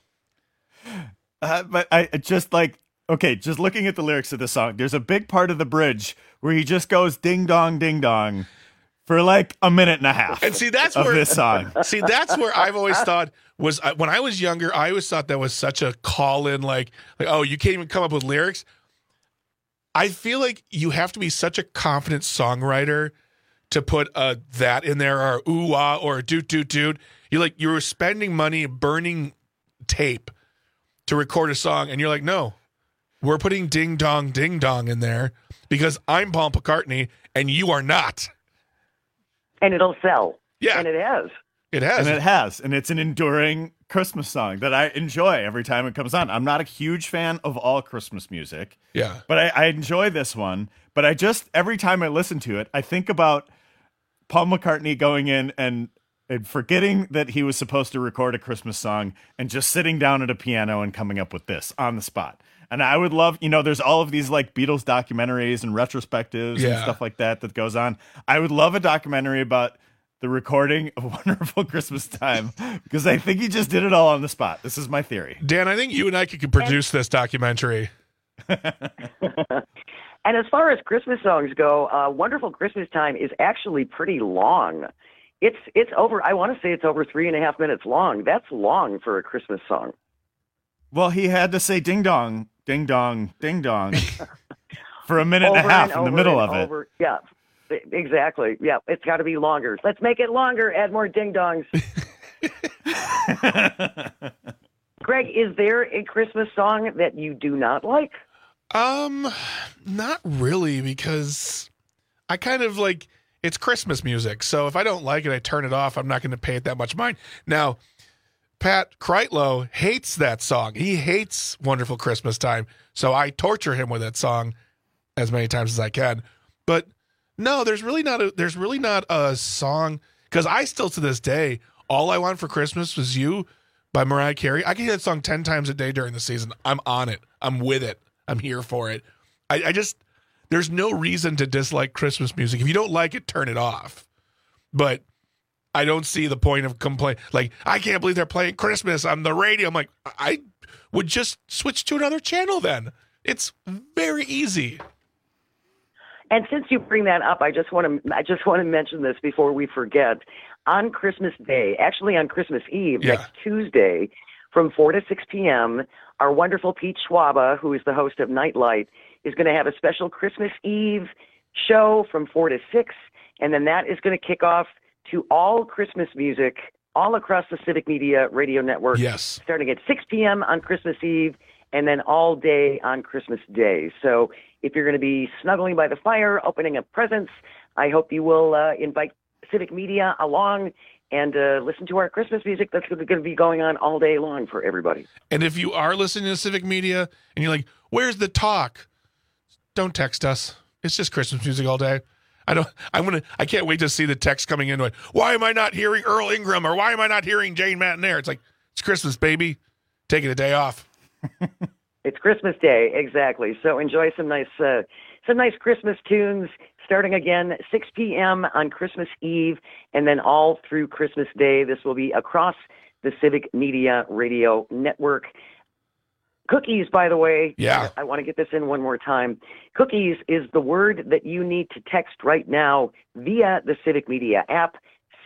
But I just just looking at the lyrics of the song, there's a big part of the bridge where he just goes ding dong, ding dong for like a minute and a half. And see, that's of where this song. See, that's where I've always thought was when I was younger, I always thought that was such a call in, like, oh, you can't even come up with lyrics. I feel like you have to be such a confident songwriter to put that in there, or ooh ah, or doot doot doot. You were spending money burning tape to record a song, and you're like, no, we're putting ding dong in there because I'm Paul McCartney and you are not. And it'll sell. Yeah. And it has. It has. And it has. And it's an enduring Christmas song that I enjoy every time it comes on. I'm not a huge fan of all Christmas music. Yeah. But I enjoy this one. But every time I listen to it, I think about Paul McCartney going in and forgetting that he was supposed to record a Christmas song and just sitting down at a piano and coming up with this on the spot. And I would love, there's all of these like Beatles documentaries and retrospectives and stuff like that goes on. I would love a documentary about the recording of Wonderful Christmas Time because I think he just did it all on the spot. This is my theory. Dan, I think you and I could produce this documentary. And as far as Christmas songs go, Wonderful Christmas Time is actually pretty long. It's over, I want to say it's over 3.5 minutes long. That's long for a Christmas song. Well, he had to say ding dong, ding dong, ding dong for a minute and a half in the middle of it. Yeah, exactly. Yeah, it's got to be longer. Let's make it longer. Add more ding dongs. Greg, is there a Christmas song that you do not like? Not really, because I kind of like, it's Christmas music. So if I don't like it, I turn it off. I'm not going to pay it that much mind. Now, Pat Kreitlow hates that song. He hates Wonderful Christmas Time. So I torture him with that song as many times as I can. But no, there's really not a song, because I still to this day, All I Want for Christmas Was You by Mariah Carey. I can hear that song 10 times a day during the season. I'm on it. I'm with it. I'm here for it. I just, there's no reason to dislike Christmas music. If you don't like it, turn it off. But I don't see the point of complaint. Like, I can't believe they're playing Christmas on the radio. I'm like, I would just switch to another channel then. It's very easy. And since you bring that up, I just want to mention this before we forget. On Christmas Day, actually on Christmas Eve, next Tuesday, from 4 to 6 p.m., our wonderful Pete Schwaba, who is the host of Nightlight, is going to have a special Christmas Eve show from 4 to 6, and then that is going to kick off to all Christmas music all across the Civic Media Radio Network. Yes. Starting at 6 p.m. on Christmas Eve, and then all day on Christmas Day. So if you're going to be snuggling by the fire, opening up presents, I hope you will invite Civic Media along and listen to our Christmas music that's going to be going on all day long for everybody. And if you are listening to Civic Media and you're like, where's the talk? Don't text us. It's just Christmas music all day. I can't wait to see the text coming in. Like, why am I not hearing Earl Ingram, or why am I not hearing Jane Matanair? It's like, it's Christmas, baby. Taking a day off. It's Christmas Day, exactly. So enjoy some nice Christmas tunes. Starting again 6 p.m. on Christmas Eve, and then all through Christmas Day. This will be across the Civic Media Radio Network. Cookies, by the way. Yeah. I want to get this in one more time. Cookies is the word that you need to text right now via the Civic Media app,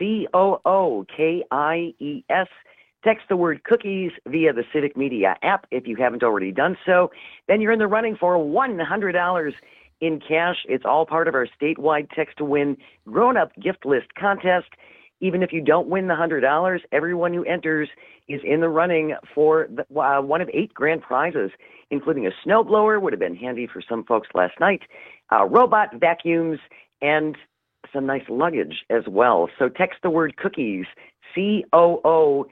COOKIES. Text the word cookies via the Civic Media app if you haven't already done so. Then you're in the running for $100 in cash. It's all part of our statewide Text to Win grown-up gift list contest. Even if you don't win the $100, everyone who enters is in the running for one of 8 grand prizes, including a snowblower, would have been handy for some folks last night, robot vacuums, and some nice luggage as well. So text the word cookies, COOKIES.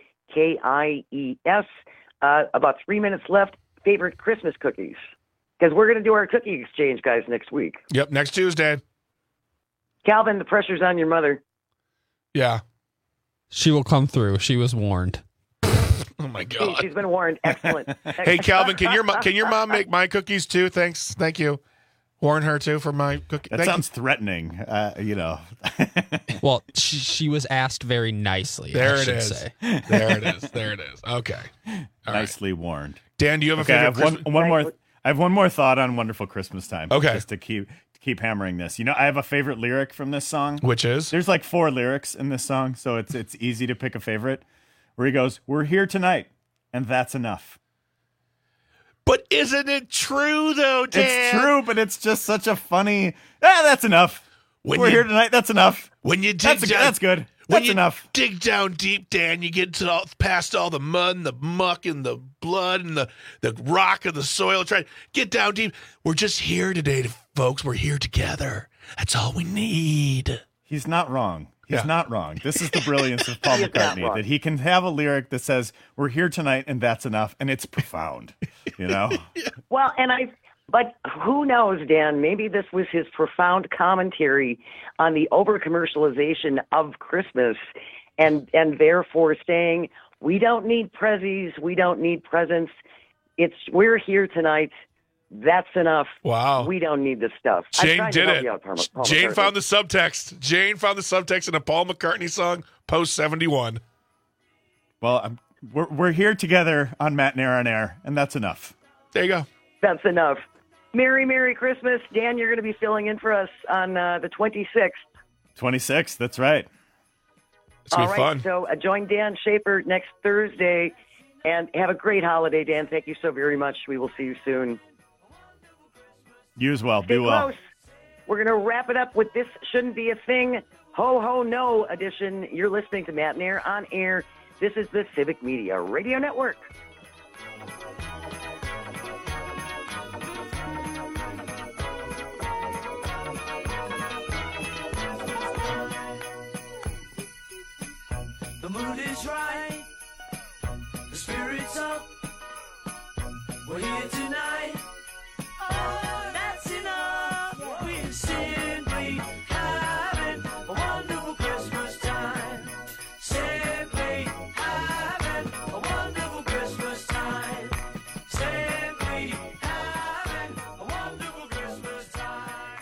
About 3 minutes left. Favorite Christmas cookies. Because we're going to do our cookie exchange, guys, next week. Yep, next Tuesday. Calvin, the pressure's on your mother. Yeah. She will come through. She was warned. Oh, my God. She's been warned. Excellent. Hey, Calvin, can your mom make my cookies, too? Thanks. Thank you. Warn her, too, for my cookies. That sounds threatening, Well, she was asked very nicely. There I it should is. say. There it is. Okay. All Nicely warned. Dan, do you have a Okay, favorite Christmas? I have one more thought on Wonderful Christmas Time. Okay. Just to keep hammering this. I have a favorite lyric from this song. Which is? There's like 4 lyrics in this song, so it's easy to pick a favorite. Where he goes, "We're here tonight, and that's enough." But isn't it true, though, Dan? It's true, but it's just such a funny, that's enough. We're here tonight, that's enough. When you dig that's good. That's enough. Dig down deep, Dan, you get past all the mud and the muck and the blood and the rock and the soil. Try to get down deep. We're just here today, folks. We're here together. That's all we need. He's not wrong. He's not wrong. This is the brilliance of Paul McCartney, that he can have a lyric that says, "We're here tonight, and that's enough," and it's profound, Well, but who knows, Dan? Maybe this was his profound commentary on the over-commercialization of Christmas, and therefore saying, we don't need prezzies, we don't need presents. We're here tonight. That's enough. Wow. We don't need this stuff. Jane did it. Paul Jane McCartney. found the subtext. Jane found the subtext in a Paul McCartney song, post 71. Well, we're here together on Matt Nair on Air, and that's enough. There you go. That's enough. Merry Christmas. Dan, you're going to be filling in for us on the 26th. 26th, that's right. It's going to be fun. So join Dan Schaefer next Thursday, and have a great holiday, Dan. Thank you so very much. We will see you soon. You as well. Stay Be well. close. We're going to wrap it up with This Shouldn't Be a Thing, Ho Ho No edition. You're listening to Matt Nair on Air. This is the Civic Media Radio Network. The mood is right, the spirit's up, we're here tonight, oh, that's enough, we're simply having a wonderful Christmas time, simply having a wonderful Christmas time, simply having a wonderful Christmas time.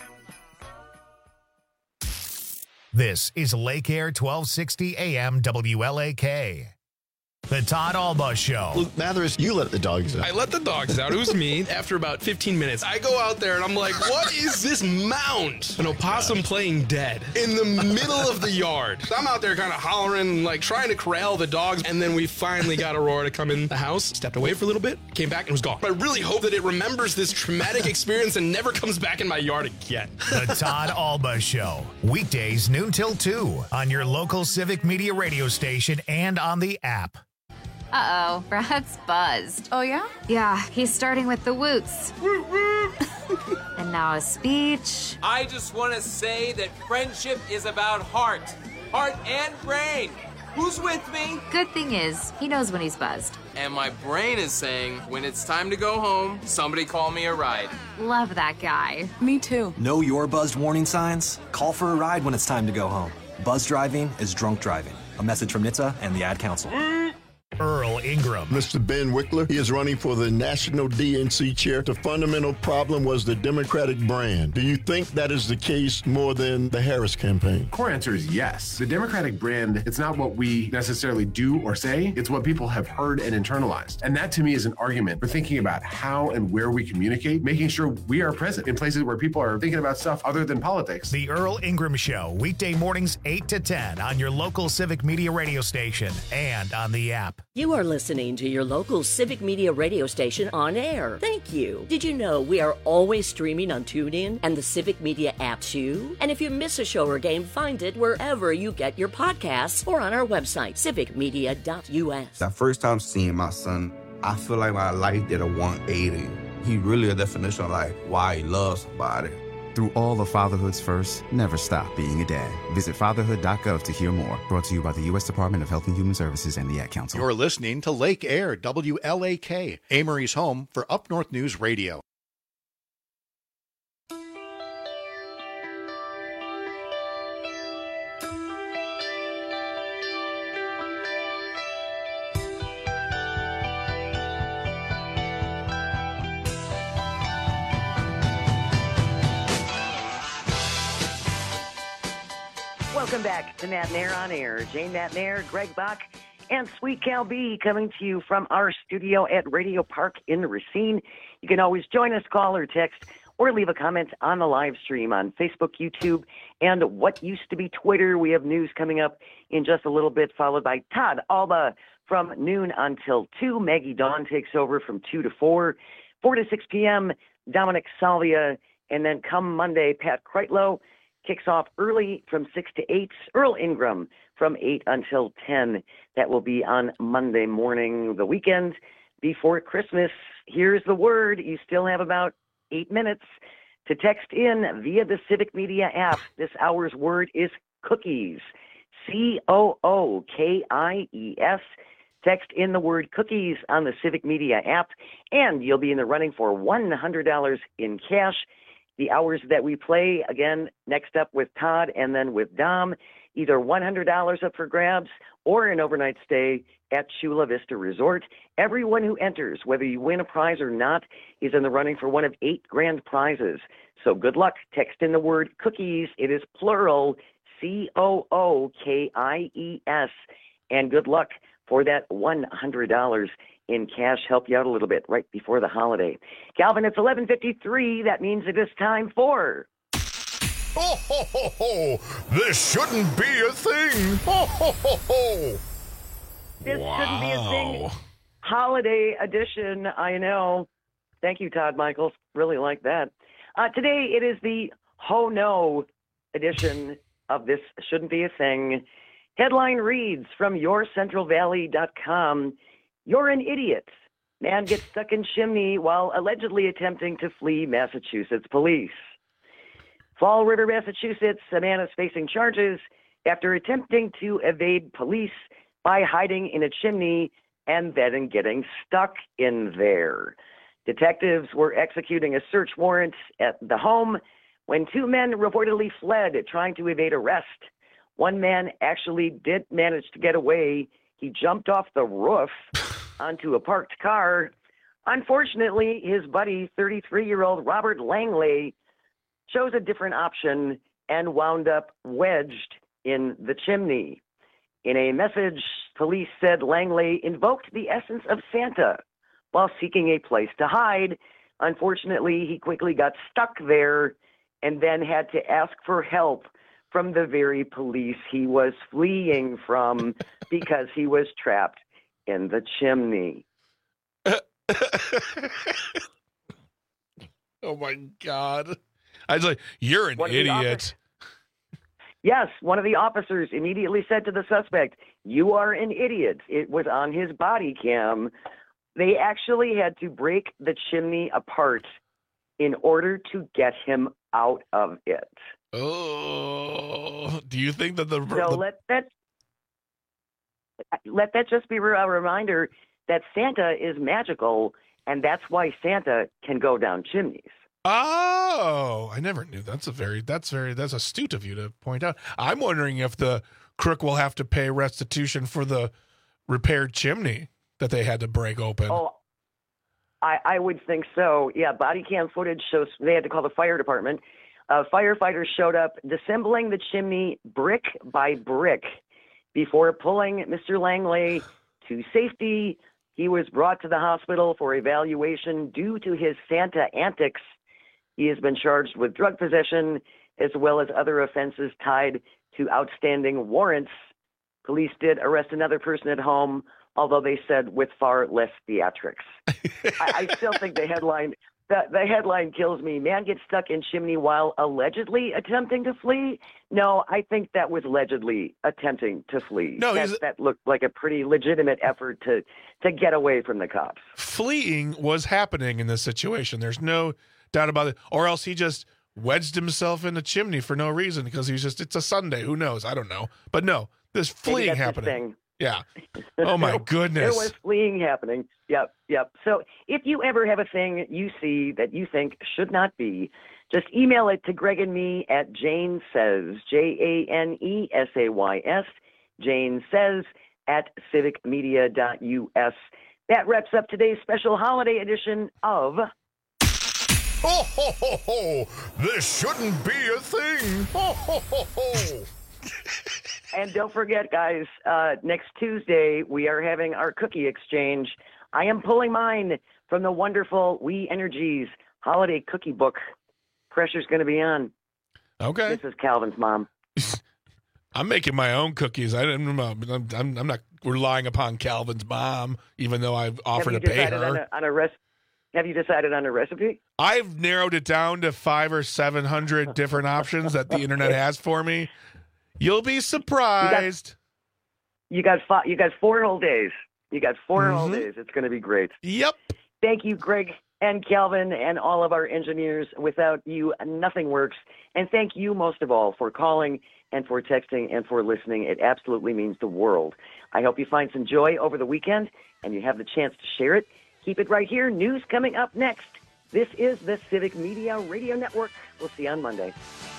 This is Lake Air 1260 AM WLAK. The Todd Alba Show. Luke Mathers, you let the dogs out. I let the dogs out. It was me. After about 15 minutes, I go out there and I'm like, what is this mound? An opossum playing dead in the middle of the yard. I'm out there kind of hollering, like trying to corral the dogs. And then we finally got Aurora to come in the house, stepped away for a little bit, came back and was gone. I really hope that it remembers this traumatic experience and never comes back in my yard again. The Todd Alba Show. Weekdays noon till 2 on your local Civic Media radio station and on the app. Uh-oh, Brad's buzzed. Oh, yeah? Yeah, he's starting with the woots. And now a speech. I just want to say that friendship is about heart and brain. Who's with me? Good thing is, he knows when he's buzzed. And my brain is saying, when it's time to go home, somebody call me a ride. Love that guy. Me too. Know your buzzed warning signs? Call for a ride when it's time to go home. Buzz driving is drunk driving. A message from NHTSA and the Ad Council. Earl Ingram. Mr. Ben Wickler, he is running for the National DNC chair. The fundamental problem was the Democratic brand. Do you think that is the case more than the Harris campaign? Core answer is yes. The Democratic brand, it's not what we necessarily do or say, it's what people have heard and internalized. And that to me is an argument for thinking about how and where we communicate, making sure we are present in places where people are thinking about stuff other than politics. The Earl Ingram Show, weekday mornings 8 to 10 on your local Civic Media radio station and on the app. You are listening to your local Civic Media radio station on air. Thank you. Did you know we are always streaming on TuneIn and the Civic Media app too? And if you miss a show or game, find it wherever you get your podcasts or on our website, civicmedia.us. The first time seeing my son, I feel like my life did a 180. He really a definition of like why he loves somebody. Through all of fatherhood's first, never stop being a dad. Visit fatherhood.gov to hear more. Brought to you by the U.S. Department of Health and Human Services and the Ad Council. You're listening to Lake Air, WLAK, Amory's home for Up North News Radio. Welcome back to Matt Nair on Air. Jane Matt Nair, Greg Bach, and Sweet Cal B coming to you from our studio at Radio Park in Racine. You can always join us, call or text, or leave a comment on the live stream on Facebook, YouTube, and what used to be Twitter. We have news coming up in just a little bit, followed by Todd Alba from noon until 2. Maggie Dawn takes over from 2 to 4. 4 to 6 p.m., Dominic Salvia, and then come Monday, Pat Kreitlow kicks off early from 6 to 8. Earl Ingram from 8 until 10. That will be on Monday morning, the weekend before Christmas. Here's the word. You still have about 8 minutes to text in via the Civic Media app. This hour's word is cookies. COOKIES. Text in the word cookies on the Civic Media app, and you'll be in the running for $100 in cash. The hours that we play, again, next up with Todd and then with Dom, either $100 up for grabs or an overnight stay at Chula Vista Resort. Everyone who enters, whether you win a prize or not, is in the running for one of 8 grand prizes. So good luck. Text in the word cookies. It is plural, COOKIES. And good luck for that $100 in cash. Help you out a little bit right before the holiday. Calvin, it's 11:53. That means it is time for... Ho, ho, ho, ho! This shouldn't be a thing! Ho, ho, ho, ho! This shouldn't be a thing. Holiday edition, I know. Thank you, Todd Michaels. Really like that. Today, it is the Ho No edition of This Shouldn't Be a Thing. Headline reads from YourCentralValley.com. You're an idiot. Man gets stuck in chimney while allegedly attempting to flee Massachusetts police. Fall River, Massachusetts, a man is facing charges after attempting to evade police by hiding in a chimney and then getting stuck in there. Detectives were executing a search warrant at the home when 2 men reportedly fled trying to evade arrest. One man actually did manage to get away. He jumped off the roof onto a parked car. Unfortunately, his buddy, 33-year-old Robert Langley, chose a different option and wound up wedged in the chimney. In a message, police said Langley invoked the essence of Santa while seeking a place to hide. Unfortunately, he quickly got stuck there and then had to ask for help from the very police he was fleeing from because he was trapped in the chimney. Oh, my God. I was like, you're an idiot. Yes, one of the officers immediately said to the suspect, "You are an idiot." It was on his body cam. They actually had to break the chimney apart in order to get him out of it. Oh, do you think that let that just be a reminder that Santa is magical, and that's why Santa can go down chimneys. Oh, I never knew. That's astute of you to point out. I'm wondering if the crook will have to pay restitution for the repaired chimney that they had to break open. Oh, I would think so. Yeah, body cam footage shows they had to call the fire department. Firefighters showed up disassembling the chimney brick by brick before pulling Mr. Langley to safety. He was brought to the hospital for evaluation due to his Santa antics. He has been charged with drug possession as well as other offenses tied to outstanding warrants. Police did arrest another person at home, although they said with far less theatrics. I still think the headline kills me. Man gets stuck in chimney while allegedly attempting to flee. No, I think that was allegedly attempting to flee. No, that looked like a pretty legitimate effort to get away from the cops. Fleeing was happening in this situation. There's no doubt about it. Or else he just wedged himself in the chimney for no reason because it's a Sunday. Who knows? I don't know. But no, there's fleeing happening. Yeah. Oh, my goodness. There was fleeing happening. Yep. So if you ever have a thing you see that you think should not be, just email it to Greg and me at Jane Says, JANESAYS, Jane Says at civicmedia.us. That wraps up today's special holiday edition of... Ho, ho, ho, ho! This shouldn't be a thing! Ho, ho, ho, ho! And don't forget, guys, next Tuesday, we are having our cookie exchange. I am pulling mine from the wonderful We Energies holiday cookie book. Pressure's going to be on. Okay. This is Calvin's mom. I'm making my own cookies. I'm not relying upon Calvin's mom, even though I've offered to pay her. Have you decided on a recipe? I've narrowed it down to 500 or 700 different options that the internet has for me. You'll be surprised. You got 4 whole days. You got 4 whole days. It's going to be great. Yep. Thank you, Greg and Calvin and all of our engineers. Without you, nothing works. And thank you most of all for calling and for texting and for listening. It absolutely means the world. I hope you find some joy over the weekend and you have the chance to share it. Keep it right here. News coming up next. This is the Civic Media Radio Network. We'll see you on Monday.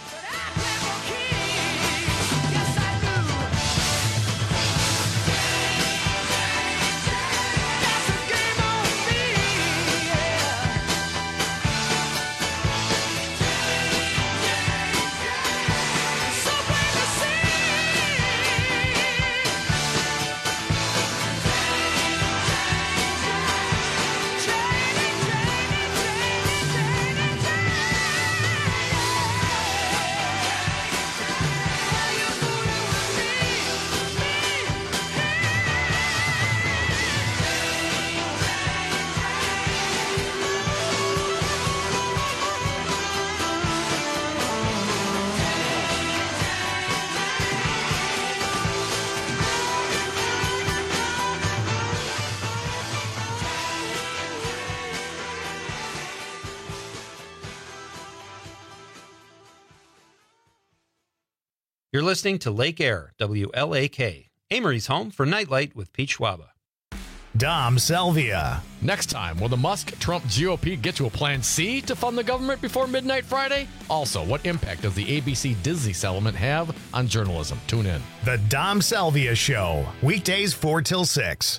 You're listening to Lake Air, WLAK, Amory's home for Nightlight with Pete Schwaba. Dom Salvia. Next time, will the Musk-Trump GOP get to a plan C to fund the government before midnight Friday? Also, what impact does the ABC-Disney settlement have on journalism? Tune in. The Dom Salvia Show, weekdays 4 till 6.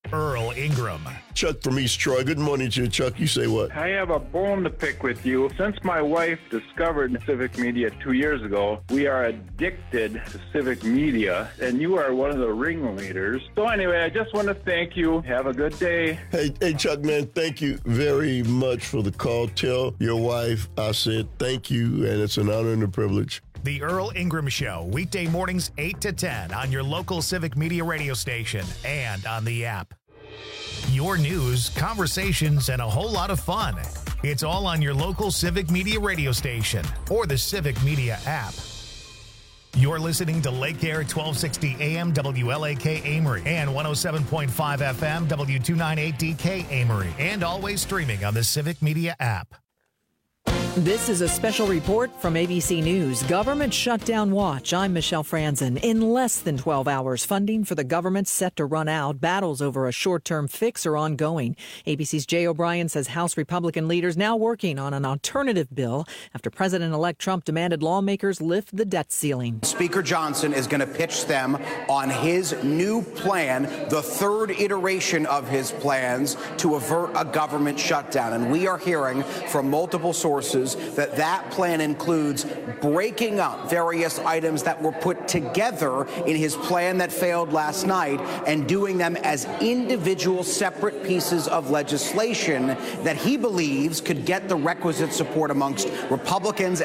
Earl Ingram. Chuck from East Troy. Good morning to you, Chuck. You say what? I have a bone to pick with you. Since my wife discovered Civic Media 2 years ago, we are addicted to Civic Media, and you are one of the ringleaders. So anyway, I just want to thank you. Have a good day. Hey, Chuck, man, thank you very much for the call. Tell your wife I said thank you, and it's an honor and a privilege. The Earl Ingram Show, weekday mornings 8 to 10 on your local Civic Media radio station and on the app. Your news, conversations, and a whole lot of fun. It's all on your local Civic Media radio station or the Civic Media app. You're listening to Lake Air 1260 AM WLAK Amory and 107.5 FM W298DK Amory, and always streaming on the Civic Media app. This is a special report from ABC News. Government shutdown watch. I'm Michelle Franzen. In less than 12 hours, funding for the government set to run out. Battles over a short-term fix are ongoing. ABC's Jay O'Brien says House Republican leaders now working on an alternative bill after President-elect Trump demanded lawmakers lift the debt ceiling. Speaker Johnson is going to pitch them on his new plan, the third iteration of his plans to avert a government shutdown. And we are hearing from multiple sources that plan includes breaking up various items that were put together in his plan that failed last night and doing them as individual separate pieces of legislation that he believes could get the requisite support amongst Republicans